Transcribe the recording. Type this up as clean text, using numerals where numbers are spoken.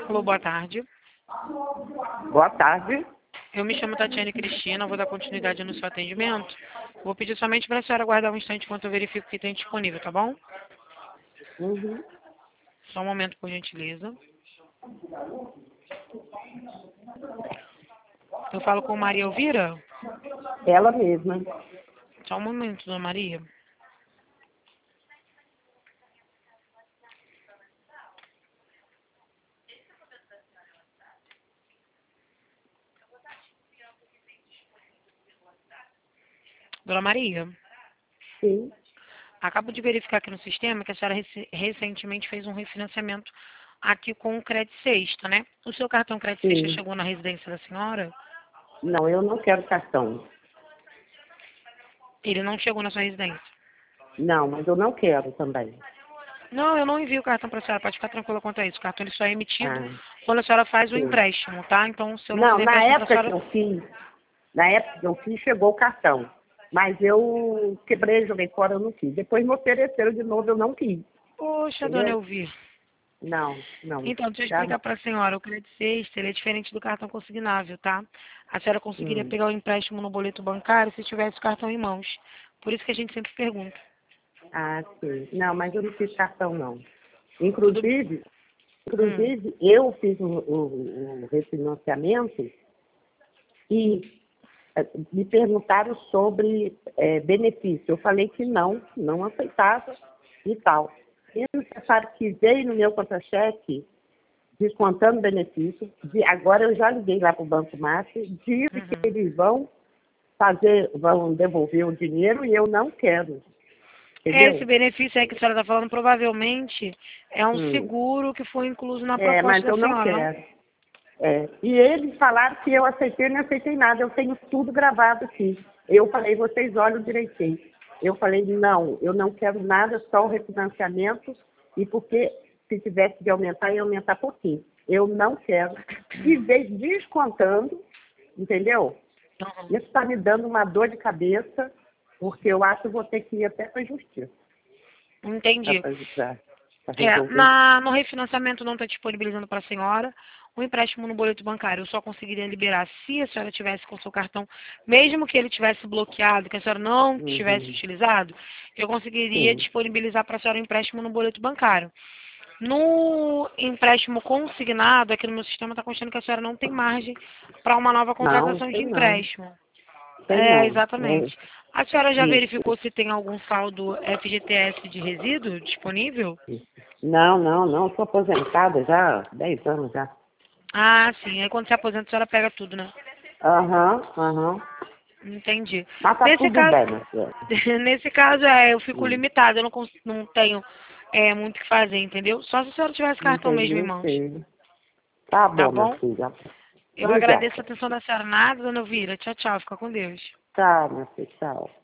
Alô, boa tarde. Boa tarde. Eu me chamo Tatiane Cristina, vou dar continuidade no seu atendimento. Vou pedir somente para a senhora aguardar um instante enquanto eu verifico o que tem disponível, tá bom? Uhum. Só um momento, por gentileza. Eu falo com Maria Elvira? Ela mesma. Só um momento, dona Maria. Dona Maria, Sim. acabo de verificar aqui no sistema que a senhora recentemente fez um refinanciamento aqui com o Credit Sexta, né? O seu cartão Credit Sexta Sim. chegou na residência da senhora? Não, eu não quero cartão. Ele não chegou na sua residência? Não, mas eu não quero também. Não, eu não envio o cartão para a senhora, pode ficar tranquila quanto a isso. O cartão ele só é emitido Ah, quando a senhora faz o sim. empréstimo, tá? Então, se eu não Não, fizer na empréstimo para a época que senhora... eu fiz, chegou o cartão. Mas eu quebrei, joguei fora, eu não quis. Depois me ofereceram de novo, eu não quis. Poxa, dona Entendeu? Elvira. Não, não. Então, deixa eu Já explicar não. para a senhora. O Credit Sexta, ele é diferente do cartão consignável, tá? A senhora conseguiria Hum. pegar o empréstimo no boleto bancário se tivesse o cartão em mãos. Por isso que a gente sempre pergunta. Ah, sim. Não, mas eu não fiz cartão, não. Tudo... Inclusive, Hum. eu fiz o refinanciamento e me perguntaram sobre benefício. Eu falei que não aceitava e tal. E é necessário que veio no meu contra-cheque descontando benefício. Agora eu já liguei lá para o Banco Márcio, disse que Uhum. eles vão devolver o dinheiro e eu não quero. Esse Entendeu? benefício aí que a senhora está falando, provavelmente, é um Hum. seguro que foi incluso na Mas proposta eu da não senhora, não? quero. E eles falaram que eu aceitei, não aceitei nada. Eu tenho tudo gravado aqui. Eu falei, vocês olham direitinho. Eu falei, não, eu não quero nada, só o refinanciamento. E porque se tivesse de aumentar, ia aumentar pouquinho. Eu não quero. E veio descontando, entendeu? Uhum. Isso está me dando uma dor de cabeça, porque eu acho que eu vou ter que ir até para a justiça Entendi. para É, resolver isso. no refinanciamento não está disponibilizando para a senhora. O empréstimo no boleto bancário eu só conseguiria liberar se a senhora tivesse com o seu cartão, mesmo que ele tivesse bloqueado, que a senhora não tivesse Uhum. utilizado, eu conseguiria Sim. disponibilizar para a senhora o empréstimo no boleto bancário. No empréstimo consignado, aqui no meu sistema está constando que a senhora não tem margem para uma nova Não, contratação de sei não. empréstimo. Sei É, não. exatamente. A senhora já Isso. verificou se tem algum saldo FGTS de resíduo disponível? Não, sou aposentada já há 10 anos já. Ah, sim. Aí quando se aposenta, a senhora pega tudo, né? Aham. Entendi. Mas tá Nesse tudo caso, bem, minha filha. nesse caso eu fico Hum, limitada, eu não tenho muito o que fazer, entendeu? Só se a senhora tivesse cartão mesmo em Entendi, mãos, sim. Tá tá bom, minha bom? filha. Eu agradeço a Obrigada. atenção da senhora. Nada, dona Elvira. Tchau, tchau. Fica com Deus. Tchau, minha filha, tchau.